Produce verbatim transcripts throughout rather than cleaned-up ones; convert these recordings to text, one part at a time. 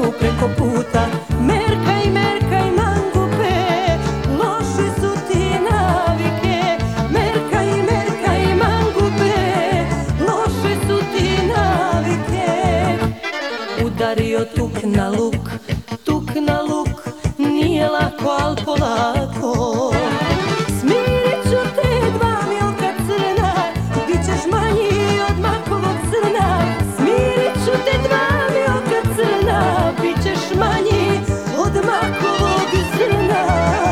u preko puta. Merkaj, merkaj mangupe, loše su ti navike. Merkaj, merkaj mangupe, loše su ti navike. Udario tuk na luk, tuk na luk, nije lako, al polako. Smirit ću te dva milka crna, bit ćeš manji od makovog zrna. Smirit ću te dva milka crna, bit ćeš manji od makovog zrna.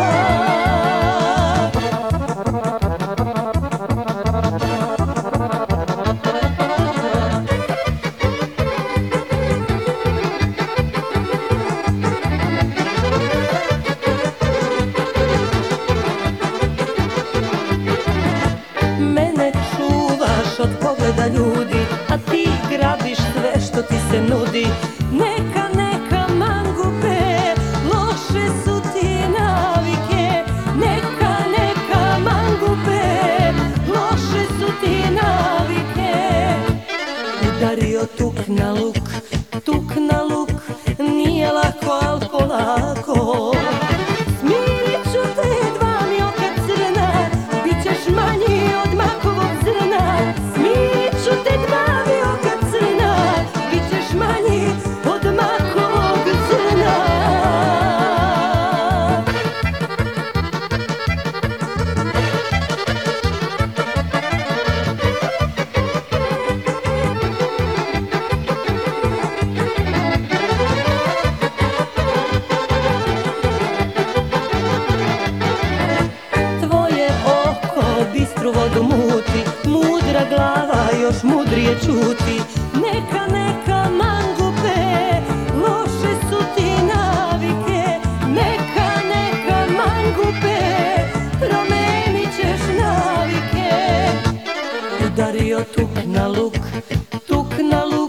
Mene čuvaš od pogleda ljudi, a ti grabiš sve što ti se nudi. Neka, neka mangupe, loše su ti navike. Neka, neka mangupe, loše su ti navike. Udario tuk na luk, tuk na luk, nije lako, al polako. Smirit ću te dva milka crna, bit ćeš manji od makovog zrna. Smirit ću te dva milka crna, bit ćeš manji od makovog zrna. Tvoje oko bistru vodu muti, mudra glava još mudrije čuti. Neka, neka mangupe, loše su ti navike. Neka, neka mangupe, promenit ćeš navike. Udario tuk na luk, tuk na luk,